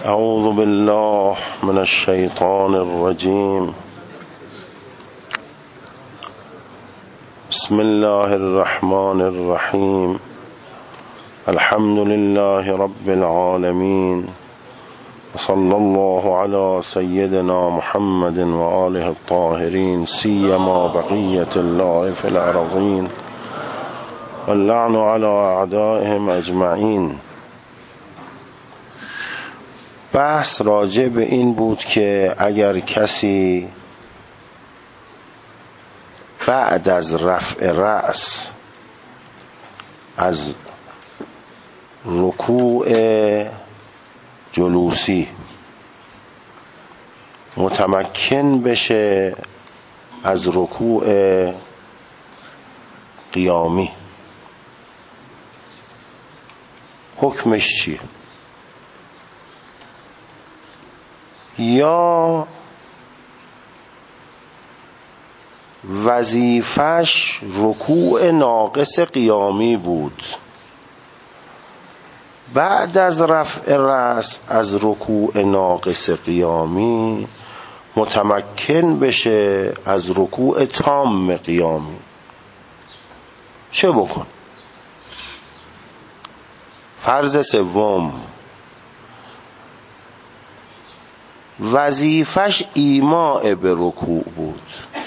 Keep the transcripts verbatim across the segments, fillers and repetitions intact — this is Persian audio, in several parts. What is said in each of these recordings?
اعوذ بالله من الشیطان الرجیم. بسم الله الرحمن الرحیم. الحمد لله رب العالمین. صلی الله علی سیدنا محمد و آله الطاهرین، سیما بقیة الله فی الارضین واللعن علی اعدائهم اجمعین. بحث راجع به این بود که اگر کسی بعد از رفع رأس از رکوع جلوسی متمکن بشه از رکوع قیامی، حکمش چیه؟ یا وظیفش رکوع ناقص قیامی بود، بعد از رفع رأس از رکوع ناقص قیامی متمکن بشه از رکوع تام قیامی، چه بکن؟ فرض سوم، وظیفش ایماء به رکوع بود،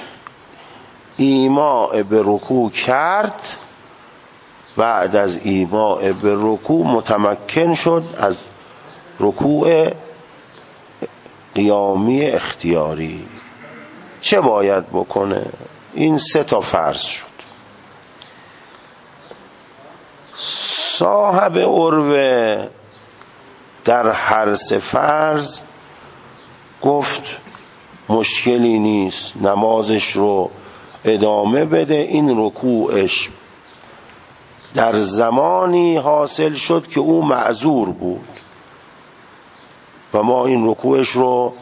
ایماء به رکوع کرد، بعد از ایماء به رکوع متمکن شد از رکوع قیامی اختیاری، چه باید بکنه؟ این سه تا فرض شد. صاحب عروه در هر سه فرض گفت مشکلی نیست، نمازش رو ادامه بده، این رکوعش در زمانی حاصل شد که او معذور بود و ما این رکوعش رو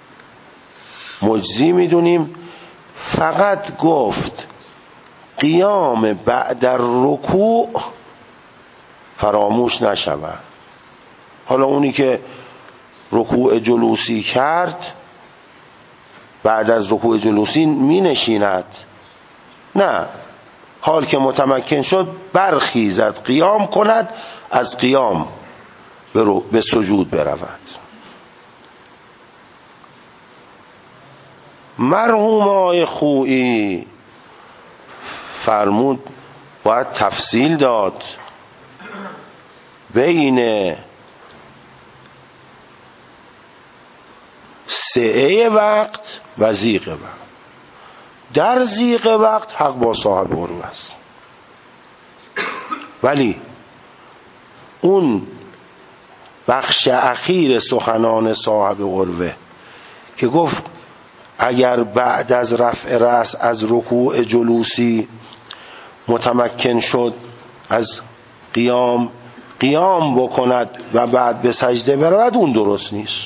مجزی میدونیم. فقط گفت قیام بعد الرکوع فراموش نشود. حالا اونی که رکوع جلوسی کرد بعد از رکوع جلوسی می نشیند؟ نه، حال که متمکن شد برخیزد، قیام کند، از قیام به سجود برود. مرحوم آقای خویی فرمود باید تفصیل داد بین سعه وقت و ضیق وقت. در ضیق وقت حق با صاحب عروه است، ولی اون بخش اخیر سخنان صاحب عروه که گفت اگر بعد از رفع رأس از رکوع جلوسی متمکن شد از قیام قیام بکند و بعد به سجده برود، اون درست نیست.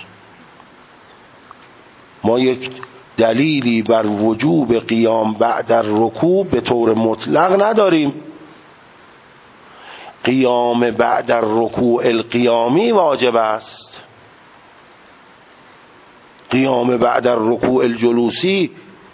ما یک دلیلی بر وجوب قیام بعد الرکوع به طور مطلق نداریم. قیام بعد الرکوع القیامی واجب است، قیام بعد الرکوع الجلوسی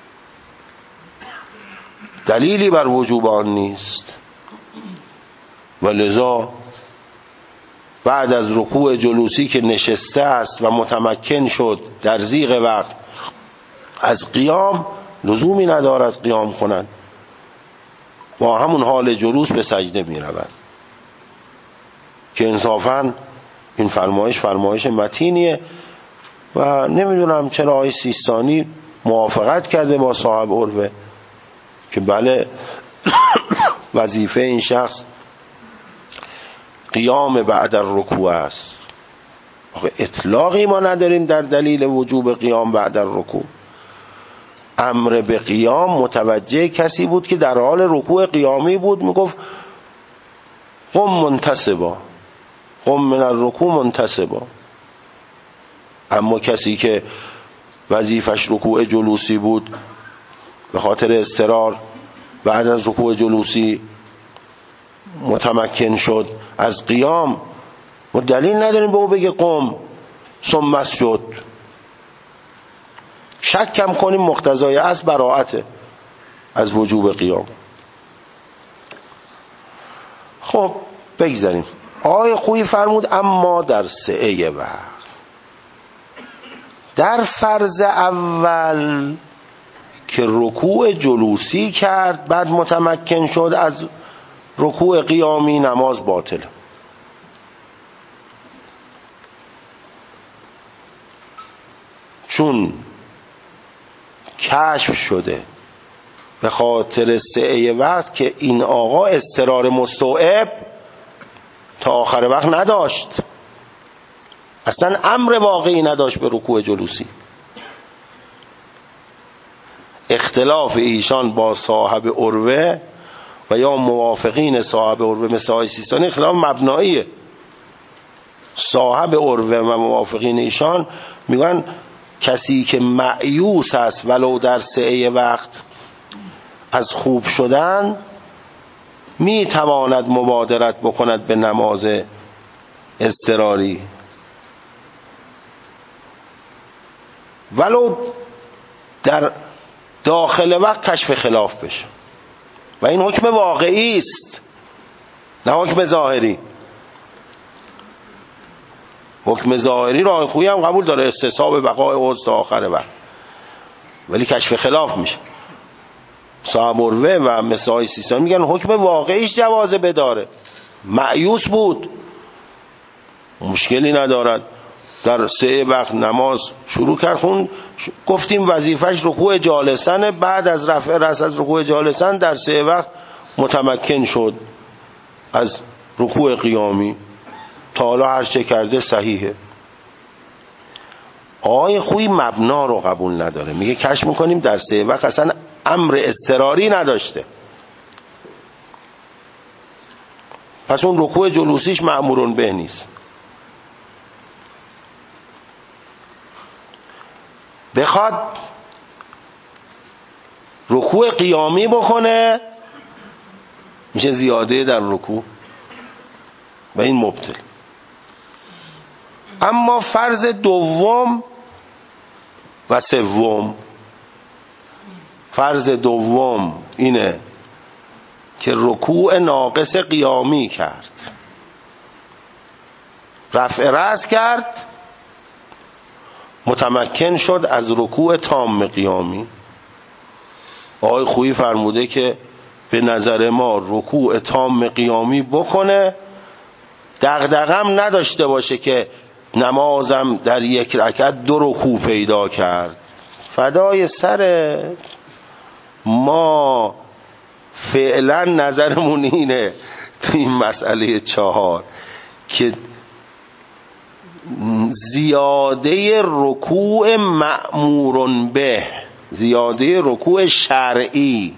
دلیلی بر وجوب آن نیست، و لذا بعد از رکوع جلوسی که نشسته است و متمکن شد در ضیق وقت از قیام، لزومی ندارد قیام کنند، با همون حال جلوس به سجده می رود که انصافاً این فرمایش فرمایش متینیه و نمیدونم چرا آقای سیستانی موافقت کرده با صاحب عروه که بله وظیفه این شخص قیام بعد الرکوع است. آخه اطلاقی ما نداریم در دلیل وجوب قیام بعد الرکوع. امر به قیام متوجه کسی بود که در حال رکوع قیامی بود، میگفت قم منتصبا، قم من الرکوع منتصبا. اما کسی که وظیفش رکوع جلوسی بود به خاطر اضطرار بعد از رکوع جلوسی متمکن شد از قیام، ما دلیل نداریم به او بگه قم، ثم اسجد. شک کم کنیم مقتضای اصل براءته از وجوب قیام. خب بگذاریم. آقای خویی فرمود اما در سعه وقت، در فرض اول که رکوع جلوسی کرد بعد متمکن شد از رکوع قیامی، نماز باطل. چون کشف شده به خاطر سعه وقت که این آقا اضطرار مستوعب تا آخر وقت نداشت، اصلا امر واقعی نداشت به رکوع جلوسی. اختلاف ایشان با صاحب عروه و یا موافقین صاحب عروه مثل آقای سیستانی اختلاف مبناییه. صاحب عروه و موافقین ایشان میگن کسی که مأیوس است ولو در سعه وقت از خوب شدن میتواند مبادرت بکند به نماز اضطراری ولو در داخل وقت کشف خلاف بشه، و این حکم واقعی است نه حکم ظاهری. حکم ظاهری را خویی هم قبول داره، استصحاب بقای عضو تا آخر وقت، ولی کشف خلاف میشه. صاحب عروه و مثل آقای سیستانی میگن حکم واقعیش جواز بداره، مأیوس بود مشکلی ندارد، در سه وقت نماز شروع کرد خون، گفتیم وظیفش رکوع جالسن، بعد از رفع رأس از رکوع جالسن در سه وقت متمکن شد از رکوع قیامی، تا حالا هر چه کرده صحیحه. آقای خویی مبنا رو قبول نداره، میگه کشف میکنیم در سه وقت اصلا امر اضطراری نداشته، پس اون رکوع جلوسیش مأمورون به نیست. بخواد رکوع قیامی بکنه میشه زیاده در رکوع و این مبطل. اما فرض دوم و سوم، فرض دوم اینه که رکوع ناقص قیامی کرد، رفع رأس کرد، متمکن شد از رکوع تام قیامی. آقای خویی فرموده که به نظر ما رکوع تام قیامی بکنه، دغدغه‌ام نداشته باشه که نمازم در یک رکعت دو رکوع پیدا کرد. فدای سر ما فعلا نظرمون اینه تو این مسئله چهار که زیاده رکوع مأمورن به، زیاده رکوع شرعی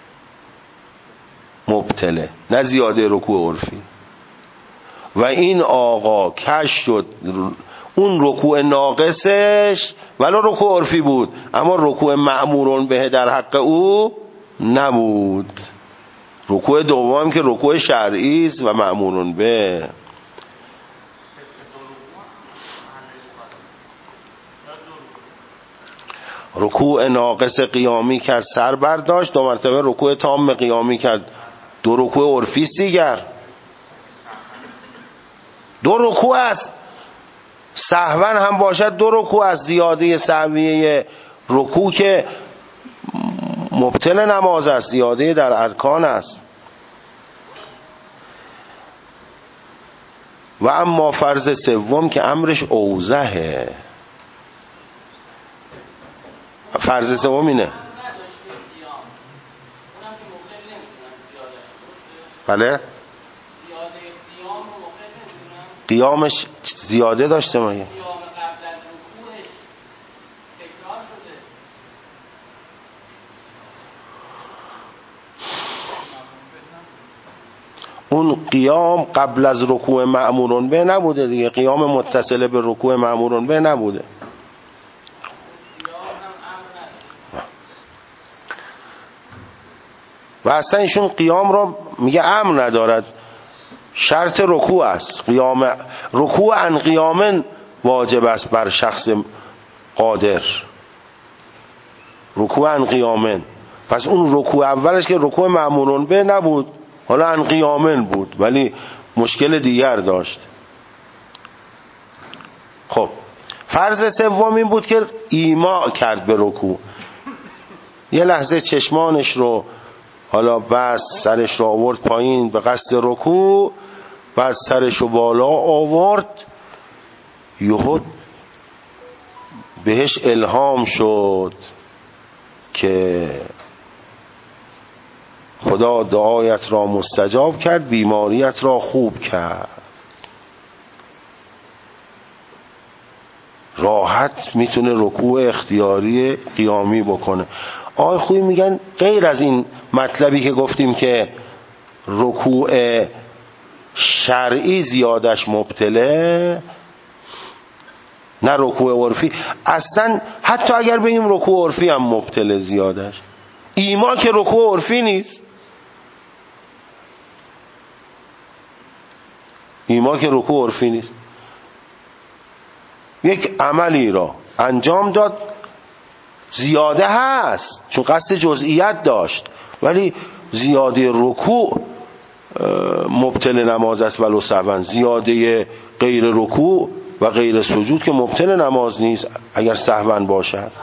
مبتله، نه زیاده رکوع عرفی. و این آقا کش شد اون رکوع ناقصش ولو رکوع عرفی بود، اما رکوع مأمورن به در حق او نبود. رکوع دوم که رکوع شرعی است و مأمورن به. رکوع ناقص قیامی کرد سر برداشت، دو مرتبه رکوع تام قیامی کرد، دو رکوع عرفی است دیگر، دو رکوع است. سهوا هم باشد دو رکوع است، زیاده سهویه رکوع که مبطل نماز است، زیاده در ارکان است. و اما فرض سوم که امرش اوضحه، فرض سوم اینه بله قیامش زیاده داشته مایه، اون قیام قبل از رکوع مأمورون به نبوده دیگه، قیام متصل به رکوع مأمورون به نبوده. و اصلا ایشون قیام را میگه امر ندارد، شرط رکوع است. قیام رکوع ان قیامن واجب است بر شخص قادر. رکوع عن قیامن. پس اون رکوع اولش که رکوع مأمورون به نبود، حالا عن قیامن بود ولی مشکل دیگر داشت. خب فرض سوم این بود که ایما کرد به رکوع. یه لحظه چشمانش رو حالا بس، سرش رو آورد پایین به قصد رکوع، بعد سرش رو بالا آورد، یهو بهش الهام شد که خدا دعایت را مستجاب کرد، بیماریت را خوب کرد. راحت میتونه رکوع اختیاری قیامی بکنه. آقای خویی میگن غیر از این مطلبی که گفتیم که رکوع شرعی زیادش مبتله، نه رکوع عرفی، اصلا حتی اگر بگیم رکوع عرفی هم مبتله زیادش. ایما که رکوع عرفی نیست، ایما که رکوع عرفی نیست. یک عملی را انجام داد، زیاده هست چون قصد جزئیات داشت، ولی زیاده رکوع مبتل نماز است ولو سهوا. زیاده غیر رکوع و غیر سجود که مبتل نماز نیست اگر سهوا باشد.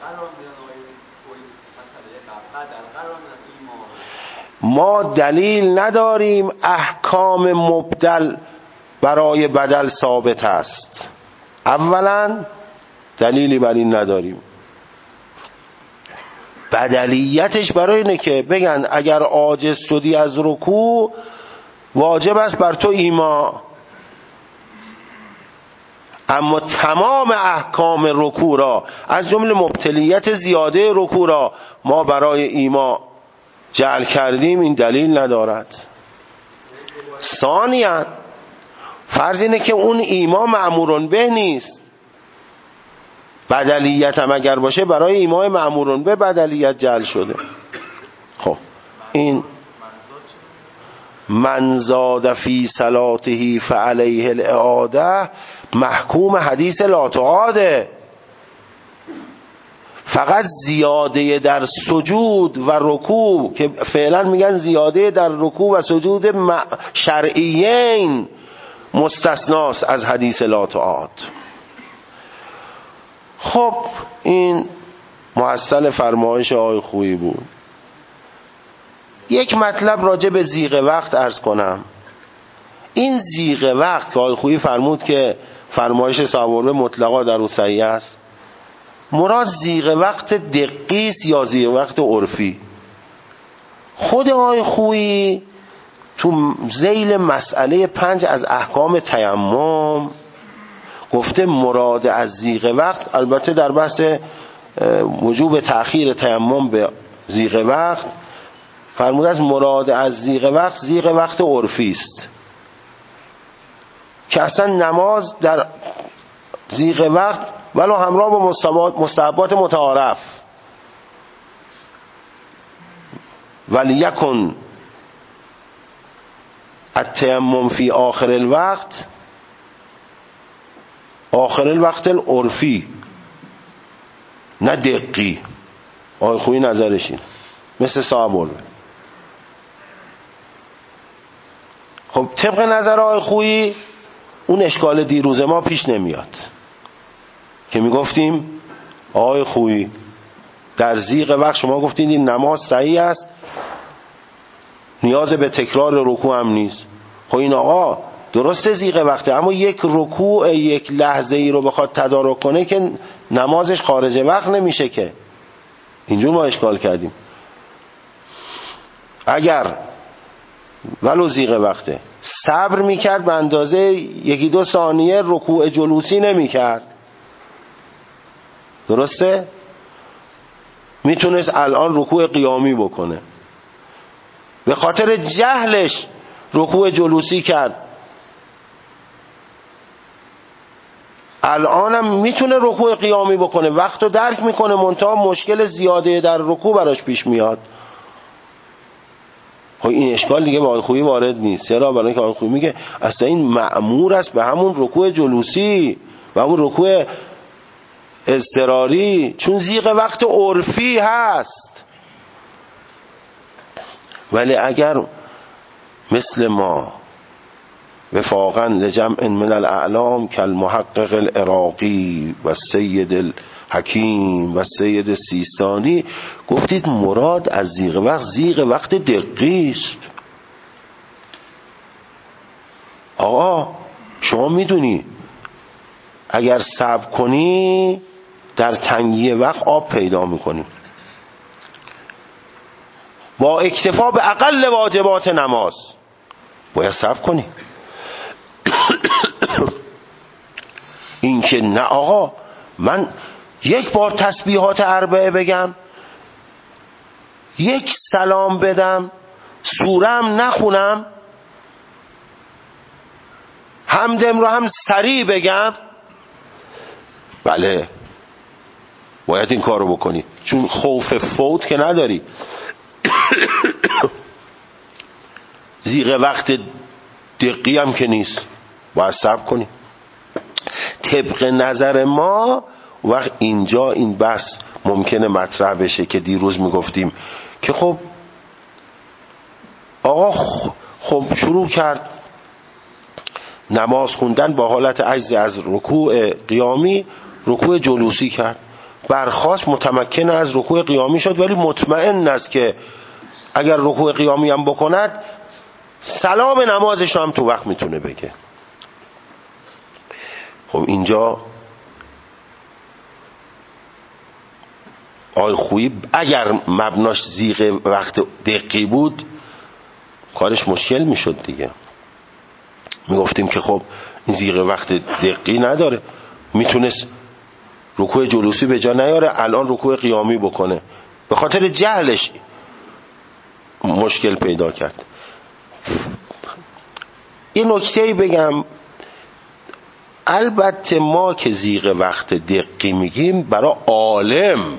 ما دلیل نداریم احکام مبدل برای بدل ثابت است. اولا دلیلی بر این نداریم. بدلیتش برای اینه که بگن اگر عاجز شدی از رکوع واجب است بر تو ایما، اما تمام احکام رکوع را از جمله مبتلیت زیاده رکوع را ما برای ایما جعل کردیم، این دلیل ندارد. ثانیاً فرض اینه که اون ایما مأمورون به نیست، بدلیت هم اگر باشه برای ایمای مأمورون به بدلیت جعل شده. خب این من زاد فی صلاته فعلیه الاعاده محکوم حدیث لا تعاده. فقط زیاده در سجود و رکوع که فعلا میگن زیاده در رکوع و سجود شرعیین مستثناست از حدیث لا تعاد. خب این محصل فرمایش آقای خویی بود. یک مطلب راجع به زیغ وقت عرض کنم. این زیغ وقت که آقای خویی فرمود که فرمایش صحابه مطلقا در او صحیح است، مراد زیغ وقت دقیق است یا زیغ وقت عرفی؟ خود آقای خویی تو ذیل مسئله پنج از احکام تیمم گفته مراد از زیغ وقت، البته در بحث وجوب تأخیر تیمم به زیغ وقت فرمود از مراد از زیغ وقت زیغ وقت عرفی است که اصلا نماز در زیغ وقت ولو همراه با مستحبات متعارف ولیکن التیمم فی آخر الوقت آخر الوقت العرفی نه دقی. آقای خویی نظرش این مثل صحابه. خب طبق نظر آقای خویی اون اشکال دیروز ما پیش نمیاد که میگفتیم آقای خویی در زیغ وقت شما گفتید این نماز صحیح است، نیاز به تکرار رکوع هم نیست. خب این آقا درسته زیغ وقته، اما یک رکوع یک لحظه ای رو بخواد تدارک کنه که نمازش خارج وقت نمیشه که. اینجور ما اشکال کردیم. اگر ولو زیغ وقته صبر میکرد به اندازه یکی دو ثانیه رکوع جلوسی نمیکرد، درسته؟ میتونست الان رکوع قیامی بکنه، به خاطر جهلش رکوع جلوسی کرد، الانم میتونه رکوع قیامی بکنه، وقت رو درک میکنه، منتها مشکل زیاده در رکوع براش پیش میاد. خب این اشکال دیگه با آقای خویی وارد نیست. چرا؟ برای اینکه آقای خویی میگه اصلا این مأمور است به همون رکوع جلوسی، و اون رکوع اضطراری چون زیغ وقت عرفی هست. ولی اگر مثل ما وفاقا لجمع من الاعلام کالمحقق العراقی و سید الحکیم و سید سیستانی گفتید مراد از زیغ وقت زیغ وقت دقیق است. آقا شما میدونی اگر صبر کنی در تنگی وقت آب پیدا میکنی. با اکتفا به اقل واجبات نماز باید صبر کنی. این که نه آقا من یک بار تسبیحات اربعه بگم، یک سلام بدم، سورم نخونم، حمدم رو هم سریع بگم، بله باید این کار رو بکنی چون خوف فوت که نداری. زیغ وقت دقیقی هم که نیست، باید صبر کنی. طبق نظر ما وقت اینجا این بحث ممکنه مطرح بشه که دیروز میگفتیم که خب آقا خب شروع کرد نماز خوندن با حالت عجز از رکوع قیامی، رکوع جلوسی کرد، برخاست متمکن از رکوع قیامی شد، ولی مطمئن است که اگر رکوع قیامی هم بکند سلام نمازش هم تو وقت میتونه بگه. خب اینجا آی خویی اگر مبناش زیغ وقت دقیقی بود کارش مشکل میشد دیگه. میگفتیم که خب این زیغ وقت دقیقی نداره، میتونست رکوع جلوسی به جا نیاره الان رکوع قیامی بکنه، به خاطر جهلش مشکل پیدا کرد. یه نکته‌ای بگم، البته ما که زیغ وقت دقیقی میگیم برای عالم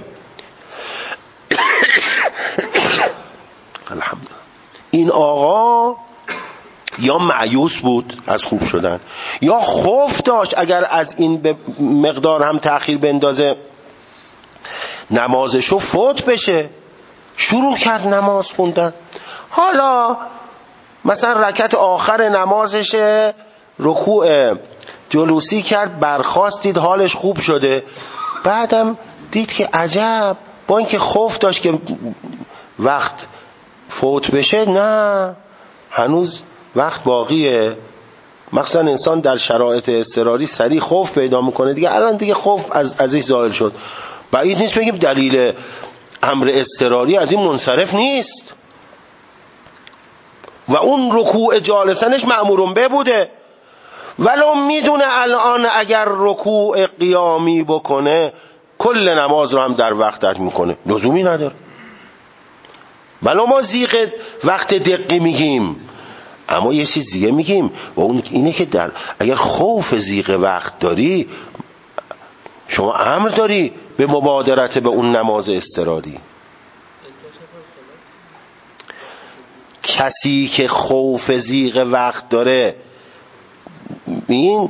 الحمدلله این آقا یا مایوس بود از خوب شدن یا خوف داشت اگر از این به مقدار هم تأخیر بندازه نمازشو فوت بشه، شروع کرد نماز خوندن. حالا مثلا رکعت آخر نمازشه رکوع جلوسی کرد، برخاست دید حالش خوب شده، بعدم دید که عجب با اینکه خوف داشت که وقت فوت بشه نه هنوز وقت باقیه. مثلا انسان در شرایط اضطراری سریع خوف پیدا میکنه دیگه، الان دیگه خوف از ازش زائل شد. بعید نیست بگیم دلیل امر اضطراری از این منصرف نیست و اون رکوع جالسنش مأمورون به بوده، ولو میدونه الان اگر رکوع قیامی بکنه کل نماز رو هم در وقت میکنه، لزومی نداره. ولو ما زیغ وقت دقیقی میگیم اما یه چیز دیگه میگیم و اون اینه که در اگر خوف زیغ وقت داری شما امر داری به مبادرت به اون نماز اضطراری. کسی که خوف زیغ وقت داره این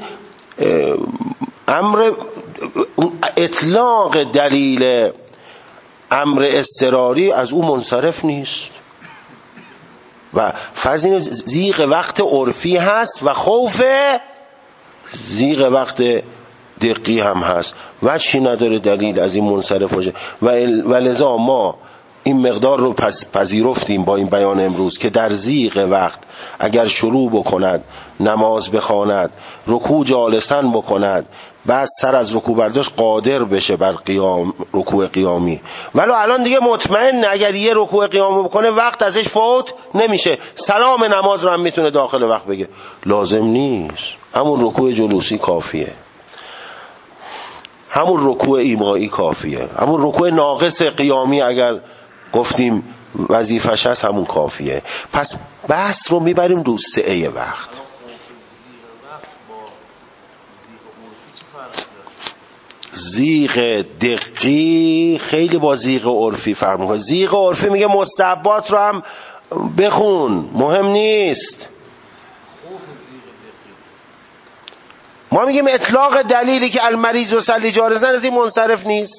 امر اطلاق دلیل امر اضطراری از او منصرف نیست و فرض این زیغ وقت عرفی هست و خوف زیغ وقت دقیقی هم هست و چی نداره دلیل از این منصرف باشه و لذا ما این مقدار رو پس پذیرفتیم با این بیان امروز که در زیغ وقت اگر شروع بکند نماز بخواند رکوع جالسن بکند بعد سر از رکوع برداشت قادر بشه بر قیام رکوع قیامی، ولی الان دیگه مطمئن اگر یه رکوع قیامی بکنه وقت ازش فوت نمیشه، سلام نماز رو هم میتونه داخل وقت بگه، لازم نیست. همون رکوع جلوسی کافیه، همون رکوع ایمایی کافیه، همون رکوع ناقص قیامی اگر گفتیم وظیفش هست همون کافیه. پس بحث رو میبریم رو سعه وقت. زیغ دقیقی خیلی با زیغ عرفی فرق میکنه. زیغ عرفی میگه مستحبات رو هم بخون مهم نیست، ما میگیم اطلاق دلیلی که المریض و سلی جارزن از این منصرف نیست.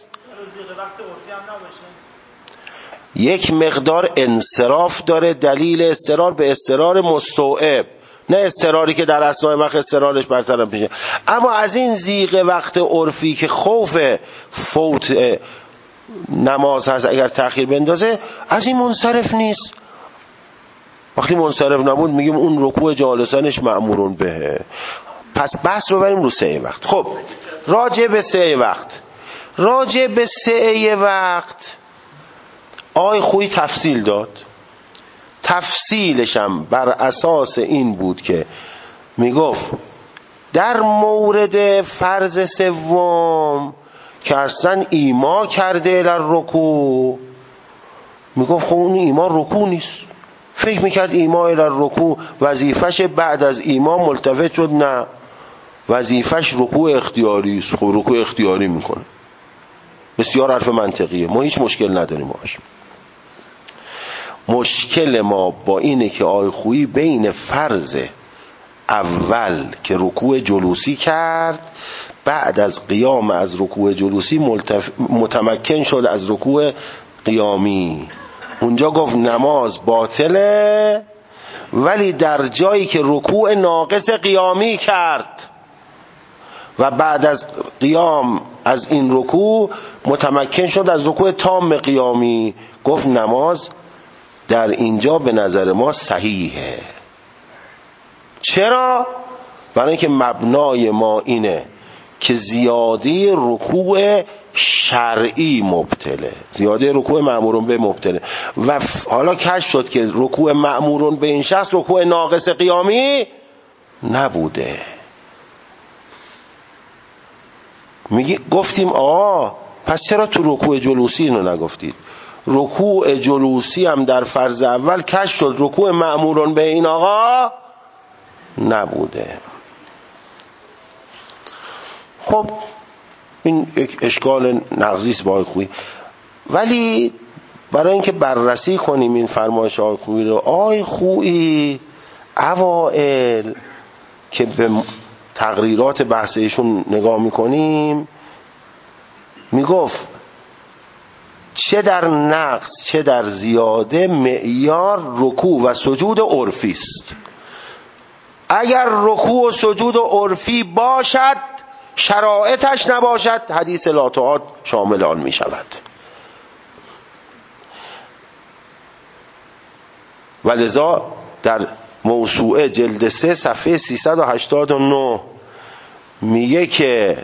یک مقدار انصراف داره، دلیل اضطرار به اضطرار مستوعب، نه اضطراری که در اثناء وقت اضطرارش برطرف میشه. اما از این ضیق وقت عرفی که خوف فوت نماز هست اگر تأخیر بندازه، از این منصرف نیست. وقتی منصرف نبود میگیم اون رکوع جالسنش مأمورون بهه. پس بحث رو بریم رو سه وقت. خب راجع به سه وقت راجع به سه وقت آقای خویی تفصیل داد. تفصیلشم بر اساس این بود که میگفت در مورد فرض سوم که اصلا ایما کرده در رکوع، میگفت خب اون ایما رکوع نیست. فکر میکرد ایما در رکوع وظیفش بعد از ایما ملتفت شد، نه، وظیفش رکوع اختیاری است. خب رکوع اختیاری میکنه. بسیار حرف منطقیه، ما هیچ مشکل نداریم باش. مشکل ما با اینه که آقای خویی بین فرض اول که رکوع جلوسی کرد، بعد از قیام از رکوع جلوسی ملتف... متمکن شد از رکوع قیامی، اونجا گفت نماز باطله، ولی در جایی که رکوع ناقص قیامی کرد و بعد از قیام از این رکوع متمکن شد از رکوع تام قیامی، گفت نماز در اینجا به نظر ما صحیحه. چرا؟ برای اینکه مبنای ما اینه که زیاده رکوع شرعی مبتله، زیاده رکوع مأمورون به مبتله، و حالا کشف شد که رکوع مأمورون به این شخص رکوع ناقص قیامی نبوده. میگی گفتیم آه پس چرا تو رکوع جلوسی اینو نگفتید؟ رکوع جلوسی هم در فرض اول کشف شد رکوع مأمورون به این آقا نبوده. خب این یک اشکال نقضیست با آقای خویی، ولی برای اینکه بررسی کنیم این فرمایش آقای خویی رو، آقای خویی اوائل که به تقریرات بحث ایشون نگاه میکنیم میگفت چه در نقص چه در زیاده معیار رکوع و سجود عرفی است. اگر رکوع و سجود عرفی باشد شرایطش نباشد، حدیث لا تعاد شامل آن می شود. ولذا در موسوعه جلد سه صفحه سیصد و هشتاد و نه میگه که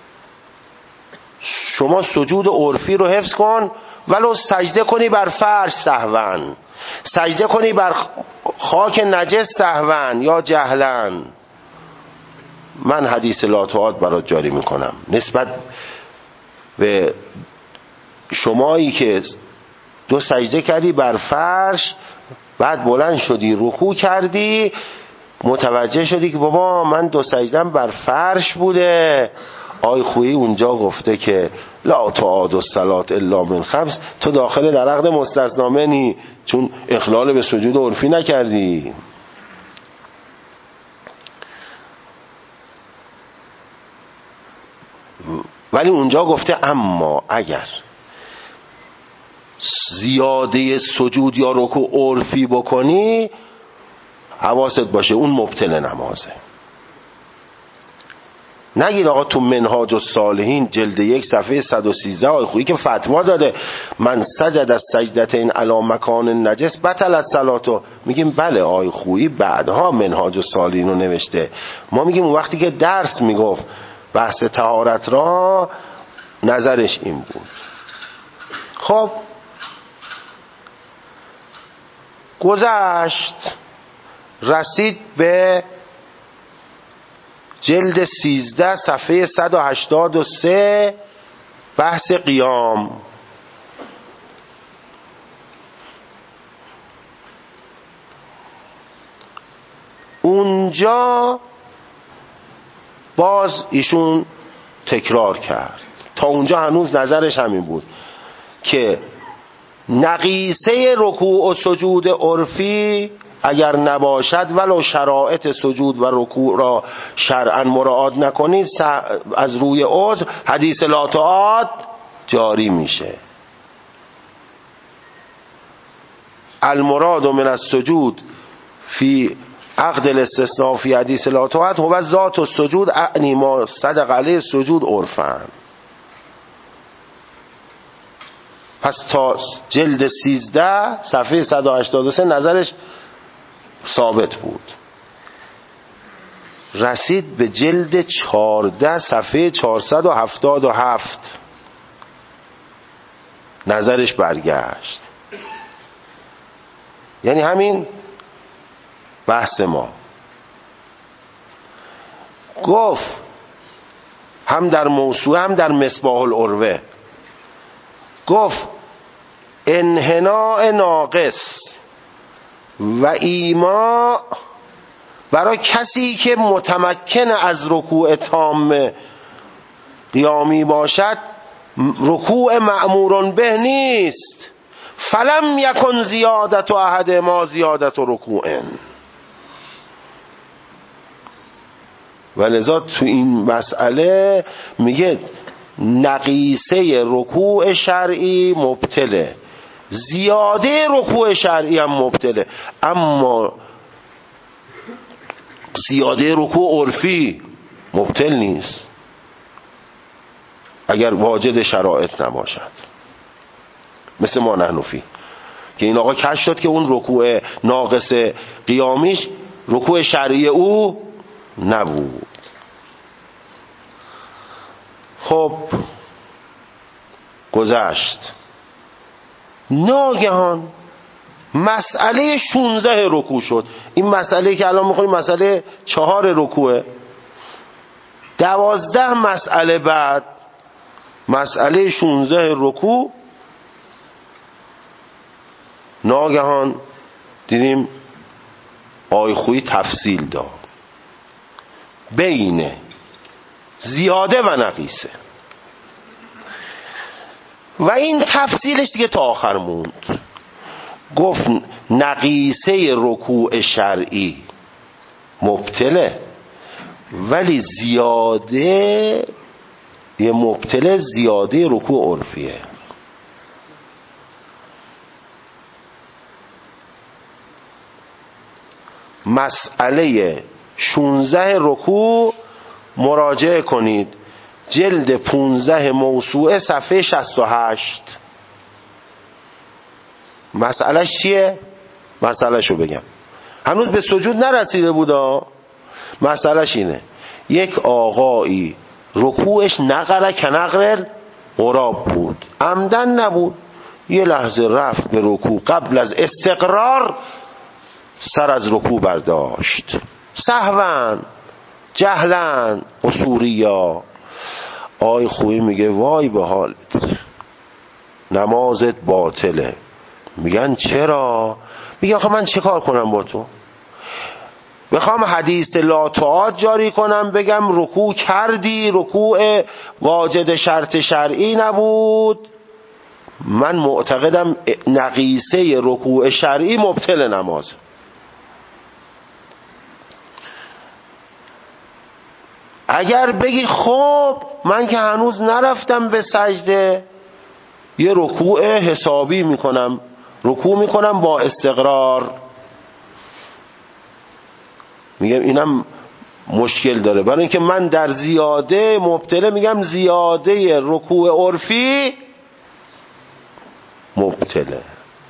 شما سجود عرفی رو حفظ کن، ولو سجده کنی بر فرش سهواً، سجده کنی بر خاک نجس سهواً یا جهلاً، من حدیث لا تعاد برات جاری میکنم. نسبت به شمایی که دو سجده کردی بر فرش، بعد بلند شدی رکوع کردی، متوجه شدی که بابا من دو سجدم بر فرش بوده، آقای خویی اونجا گفته که لا تعاد الصلاة الا من خمس، تو داخل در عقد مستثنا منی، چون اخلال به سجود عرفی نکردی. ولی اونجا گفته اما اگر زیاده سجود یا رکوع عرفی بکنی حواست باشه اون مبطل نمازه. نگید آقا تو منهاج الصالحین جلد یک صفحه صد و سیزده آقای خویی که فتوا داده من سجد از سجدتین علی مکان نجس بطلت صلاتو. میگیم بله آقای خویی بعدها منهاج الصالحین رو نوشته، ما میگیم اون وقتی که درس میگفت بحث طهارت را نظرش این بود. خب گذشت، رسید به جلد سیزده صفحه صد و هشتاد و سه بحث قیام. اونجا باز ایشون تکرار کرد، تا اونجا هنوز نظرش همین بود که نقیصه رکوع و سجود عرفی اگر نباشد ولو شرایط سجود و رکوع را شرعا مراعات نکنید از روی عذر حدیث لا تعاد جاری میشه. المراد من السجود فی عقد الاستثناء فی حدیث لا تعاد هو ذات السجود اعنی ما صدق علیه السجود عرفا. پس تا جلد سیزده صفحه صد و هشتاد و سه نظرش ثابت بود. رسید به جلد چهارده صفحه چهارصد و هفتاد و هفت نظرش برگشت. یعنی همین بحث ما. گفت هم در موسوعه هم در مصباح العروه گفت انحناء ناقص و ایما برای کسی که متمکن از رکوع تام قیامی باشد رکوع مأمور به نیست. فلم یکن زیادت و احد ما زیادت و رکوع. ولذا تو این مسئله میگه نقیصه رکوع شرعی مبتله، زیاده رکوع شرعی هم مبتله، اما زیاده رکوع عرفی مبتل نیست اگر واجد شرایط نباشد. مثل ما نحنفی که این آقا کشف شد که اون رکوع ناقص قیامیش رکوع شرعی او نبود. خب گذشت. ناگهان مسئله شونزده رکوع شد. این مسئله که الان میخونیم مسئله چهار رکوعه. دوازده مسئله بعد مسئله شونزده رکوع ناگهان دیدیم آی خویی تفصیل داد بین زیاده و نقیصه و این تفصیلش دیگه تا آخر موند. گفت نقیصه رکوع شرعی مبتله ولی زیاده یه مبتله زیاده رکوع عرفیه. مسئله شونزده رکوع مراجعه کنید جلد پونزده موسوعه صفحه شصت و هشت. مسئلهش چیه؟ مسئلهشو بگم. هنوز به سجود نرسیده بودا. مسئلهش اینه یک آقایی رکوعش نقره کنقر غراب بود، عمدن نبود، یه لحظه رفت به رکوع، قبل از استقرار سر از رکوع برداشت، سهواً جهلاً قصوریا. آی خویی میگه وای به حالت، نمازت باطله. میگن چرا؟ میگه آخه من چه کار کنم با تو؟ بخوام حدیث لا تعاد جاری کنم بگم رکوع کردی، رکوع واجد شرط شرعی نبود، من معتقدم نقیصه رکوع شرعی مبطل نماز. اگر بگی خب من که هنوز نرفتم به سجده، یه رکوع حسابی میکنم، رکوع میکنم با استقرار، میگم اینم مشکل داره. برای اینکه من در زیاده مبتله میگم زیاده رکوع عرفی مبتله.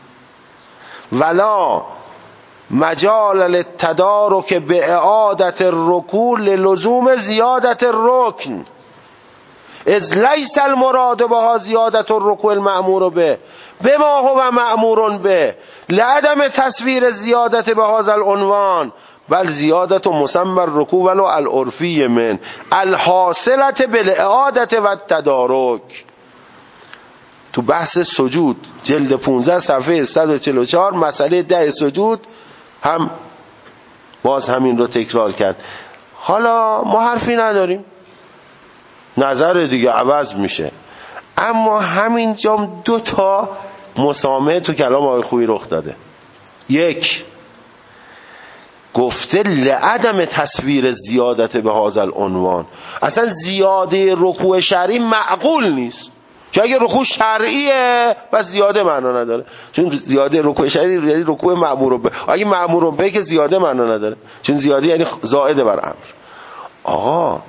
ولا مجال للتدارک به اعادت الرکوع للزوم زیادت الرکن اذ لیس المراد بها زیادت الرکوع المأمور به بما هو مأمور به لعدم تصویر زیادت به هذا العنوان بل زیادت مسمى الرکوع ولو العرفی من الحاصلت بالاعادت و التدارک. تو بحث سجود جلد پانزده صفحه صد و چهل و چهار مسئله ده سجود هم باز همین رو تکرار کرد. حالا ما حرفی نداریم، نظر دیگه عوض میشه، اما همینجا دو تا مسامحه تو کلام آقای خویی رخ داده. یک، گفته لعدم تصویر زیادت به هذا العنوان، اصلا زیاده رکوع شرعی معقول نیست، چون اگه رکوع شرعیه پس زیاده معنا نداره، چون زیاده رکوع شرعی یعنی رکوع مأمور به، اگه مأمور به که زیاده معنا نداره، چون زیاده یعنی زائد بر امر. آقا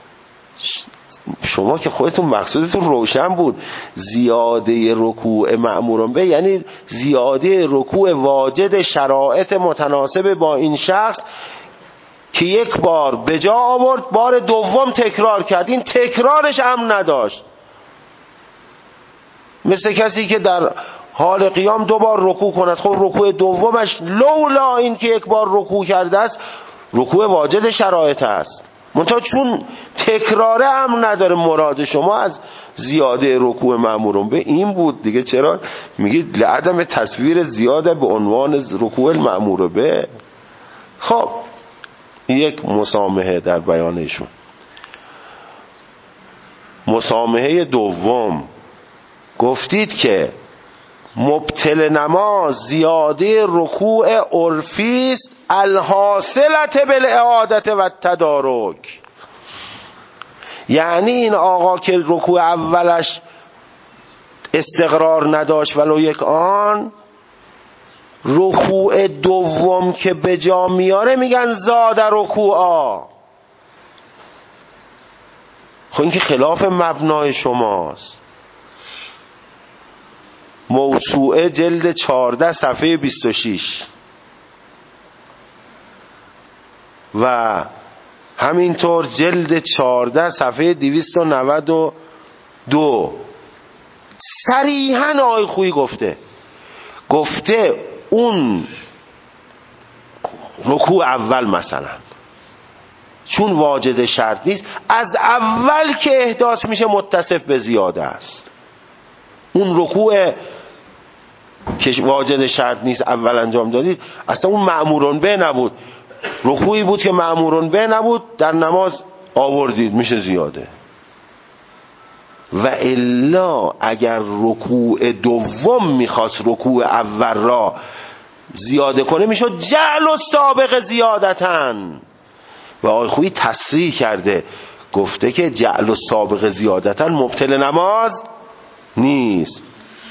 شما که خودتون مقصودتون روشن بود، زیاده رکوع مأمور به یعنی زیاده رکوع واجد شرایط متناسب با این شخص که یک بار به جا آورد، بار دوم تکرار کرد، این تکرارش هم نداشت، مثل کسی که در حال قیام دو بار رکوع کند، خب رکوع دومش لولا این که یک بار رکوع کرده است رکوع واجد شرایط است، منتها چون تکراره هم نداره. مراد شما از زیاده رکوع مأمور به این بود دیگه، چرا میگید لعدم تصویر زیاده به عنوان رکوع المأمور به؟ خب یک مسامحه در بیانشون. مسامحه دوم گفتید که مبطل نماز زیاده رکوع عرفی است الحاصلت بالاعادت و التدارک، یعنی این آقا که رکوع اولش استقرار نداشت ولو یک آن، رکوع دوم که به جا میاره میگن زاد رکوعا. خب این که خلاف مبنای شماست. موسوعه جلد چهارده صفحه بیست و شش و همینطور جلد چهارده صفحه دویست و نود و دو صریحاً آقای خویی گفته گفته اون رکوع اول مثلا چون واجد شرط نیست، از اول که احداث میشه متصف به زیاده است. اون رکوع که واجد شرط نیست اول انجام دادید اصلا اون مأمورون به نبود، رکوعی بود که مأمورون به نبود، در نماز آوردید میشه زیاده. و الا اگر رکوع دوم میخواست رکوع اول را زیاده کنه میشد جعل و سابق زیادتن. و آقای خویی تصریح کرده گفته که جعل و سابق زیادتن مبطل نماز نیست.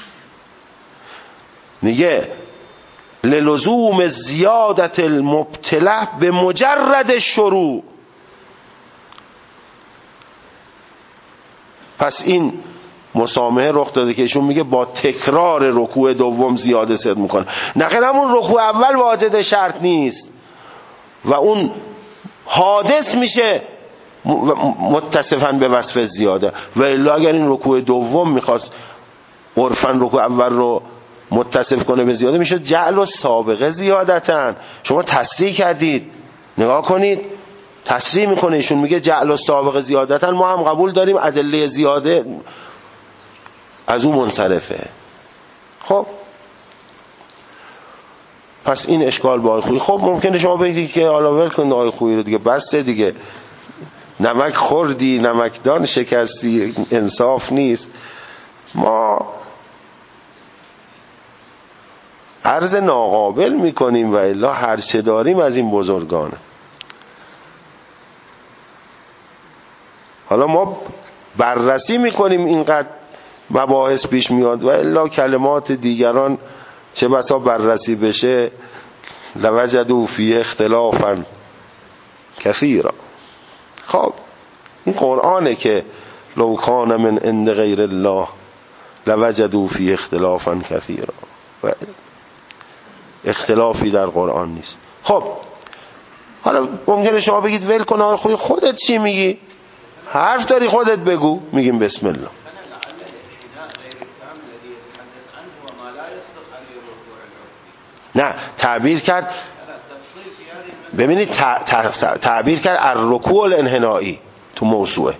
میگه للزوم زیادت المبتله به مجرد شروع. پس این مسامحه رخ داده که ایشون میگه با تکرار رکوع دوم زیاده صد میکنه، نخیر همون رکوع اول واجد شرط نیست و اون حادث میشه متصفاً به وصف زیاده. و الا اگر این رکوع دوم میخواست عرفاً رکوع اول رو متصف کنه به زیاده میشه جعل و سابقه زیادتن. شما تصریح کردید، نگاه کنید تصریح میکنه ایشون میگه جعل و سابقه زیادتن، ما هم قبول داریم ادله زیاده از اون منصرفه. خب پس این اشکال با آقای خویی. خب ممکنه شما بگید که حالا ول کن آقای خویی رو دیگه، بسته دیگه، نمک خوردی نمکدان شکستی، انصاف نیست. ما عرض ناقابل میکنیم و الا هر چه داریم از این بزرگانه. حالا ما بررسی میکنیم اینقدر مباحث پیش میاد و الا کلمات دیگران چه بسا بررسی بشه لوجدوا فیه اختلافا کثیرا. خب این قرآنه که لو کان من عند غیر الله لوجدوا فیه اختلافا کثیرا، و اختلافی در قرآن نیست. خب حالا ممکنه شما بگید ول کن آقای خویی، خودت چی میگی؟ حرف داری خودت بگو. میگیم بسم الله. نه تعبیر کرد، ببینید تعبیر کرد الرکوع الانحنایی تو موضوعه.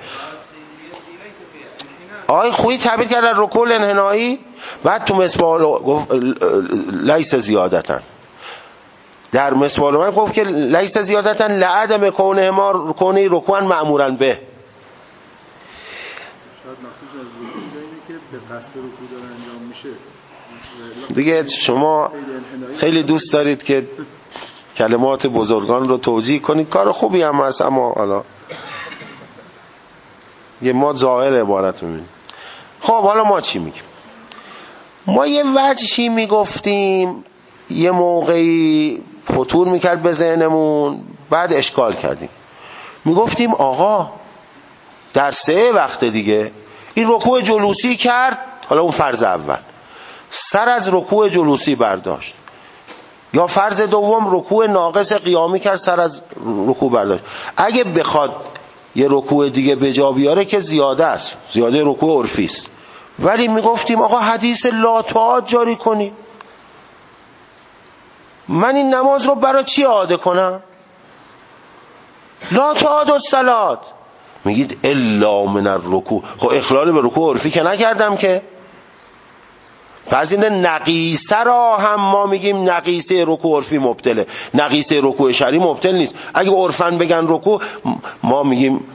آقای خویی تعبیر کرد الرکوع الانحنایی، بعد تو مسبال گفت لیس زیادتن، در مسبال من گفت که لیس زیادتن لعدم کونه ما کونه رکوعا مأمورا به. شاید مخصوص از رکوع اینه که به قصد رکوع داره انجام میشه دیگه. شما خیلی دوست دارید که کلمات بزرگان رو توجیه کنید کار خوبی هم هست، اما حالا یه ما ظاهر عبارت میبینیم. خب حالا ما چی میگیم؟ ما یه وجهی میگفتیم، یه موقعی خطور میکرد به ذهنمون، بعد اشکال کردیم. میگفتیم آقا در سه وقت دیگه این رکوع جلوسی کرد، حالا اون فرض اول سر از رکوع جلوسی برداشت، یا فرض دوم رکوع ناقص قیامی کرد سر از رکوع برداشت. اگه بخواد یه رکوع دیگه به جا بیاره که زیاده است، زیاده رکوع عرفی است. ولی میگفتیم آقا حدیث لا تعاد جاری کنی. من این نماز رو برای چی اعاده کنم؟ لا تعاد الصلات. میگید الا من الرکوع. خب اخلال به رکوع عرفی که نکردم که. پس این نقیصه را هم ما میگیم نقیصه رکوع عرفی مبتله، نقیصه رکوع شرعی مبتل نیست. اگه عرفن بگن رکوع، ما میگیم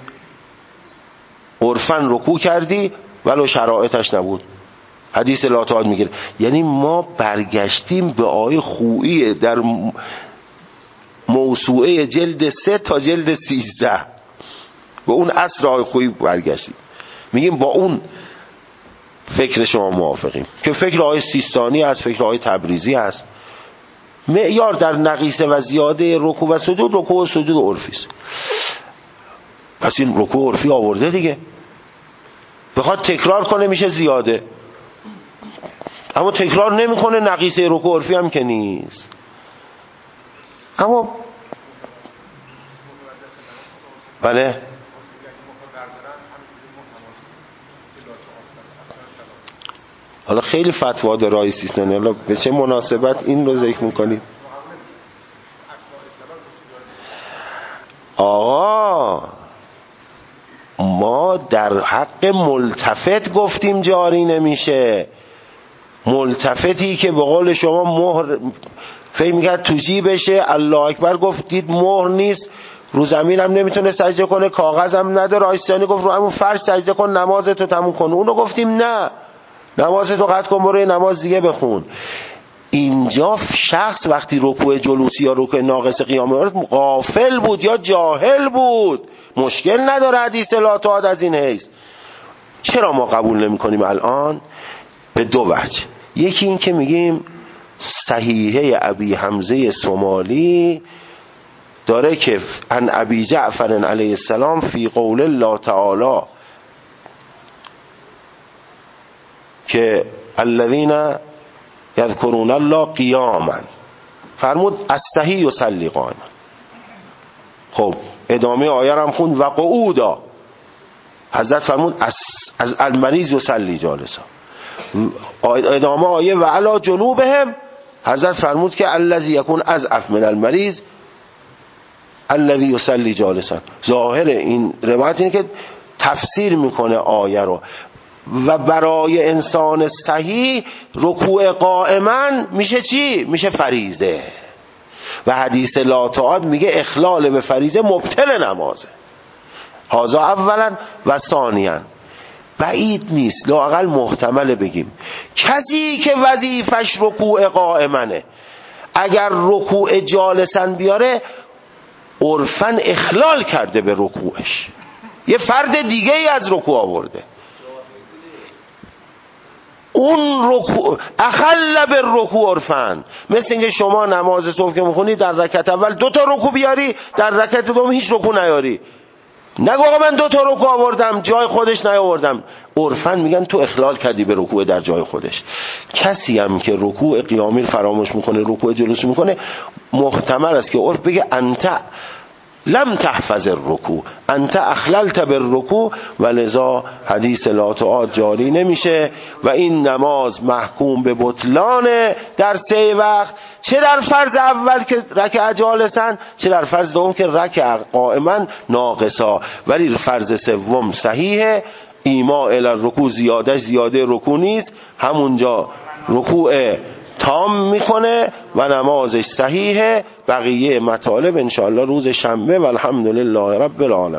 عرفن رکوع کردی ولو شرایطش نبود، حدیث لا تعاد میگیره. یعنی ما برگشتیم به آیه خویی در موسوعه جلد سه تا جلد سیزده، به اون اصل آیه خویی برگشتیم. میگیم با اون فکر شما موافقیم که فکر آیه سیستانی است، فکر آیه تبریزی است. معیار در نقیصه و زیاده رکوع و سجود، رکوع و سجود عرفی است. پس این رکوع عرفی آورده دیگه، بخواد تکرار کنه میشه زیاده، اما تکرار نمیکنه، نقیصه رکوع عرفی هم که نیست. اما بله حالا خیلی فتوا داره آیه سیستانی، حالا به چه مناسبت این رو ذکر میکنید؟ آقا ما در حق ملتفت گفتیم جاری نمیشه. ملتفتی که به قول شما مهر فکر میکرد تو جیبشه، الله اکبر گفت دید مهر نیست، رو زمین هم نمیتونه سجده کنه، کاغذ هم نداره، آیستانی گفت رو همون فرش سجده کن نمازتو تموم کن. اونو گفتیم نه، نمازتو قطع کن برو نماز دیگه بخون. اینجا شخص وقتی رکوع جلوسی یا رکوع ناقص قیام غافل بود یا جاهل بود، مشکل نداره حدیث لا تعاد از این حیث. چرا ما قبول نمی کنیم الان؟ به دو وجه. یکی این که میگیم صحیحه ابی حمزه سمالی داره که ان ابی جعفر علیه السلام فی قول الله تعالی که الذین یذکرون الله قیاما فرمود الصحیح یصلی قائما. خب ادامه آیه هم خوند و قعودا، حضرت فرمود از المریض یصلی جالسا. ادامه آیه و علی جنوبهم، حضرت فرمود که الذی یکون اضعف من المریض الذی یصلی جالسا. ظاهر این روایت اینه که تفسیر میکنه آیه رو. و برای انسان صحیح رکوع قائما میشه چی؟ میشه فریضه. و حدیث لا تعاد میگه اخلال به فریضه مبطل نمازه. هذا اولا و ثانیا. بعید نیست، لااقل محتمل بگیم کسی که وظیفش رکوع قائمنه اگر رکوع جالسن بیاره عرفاً اخلال کرده به رکوعش، یه فرد دیگه ای از رکوع آورده. اون رکوع اخل به رکوع عرفاً، مثل اینکه شما نماز صبح که میخونی در رکعت اول دو تا رکوع بیاری، در رکعت دوم هیچ رکوع نیاری. نگو آقا من دو تا رکوع آوردم جای خودش نیاوردم. عرفاً میگن تو اخلال کردی به رکوع در جای خودش. کسی هم که رکوع قیامی فراموش میکنه، رکوع جلوسی میکنه، محتمل است که عرف بگه انت لم تحفظ الرکوع، انت اخللت بالرکوع، و لذا حدیث لا تعاد جاری نمیشه و این نماز محکوم به بطلانه در سه وقت، چه در فرض اول که رکع جالسن، چه در فرض دوم که رکع قائما ناقصا. ولی فرض سوم صحیحه، ایما الی الرکوع زیاده زیاده رکوع نیست، همونجا رکوع تام میکنه و نمازش صحیحه. بقیه مطالب انشاءالله روز شنبه و الحمدلله رب العالمین.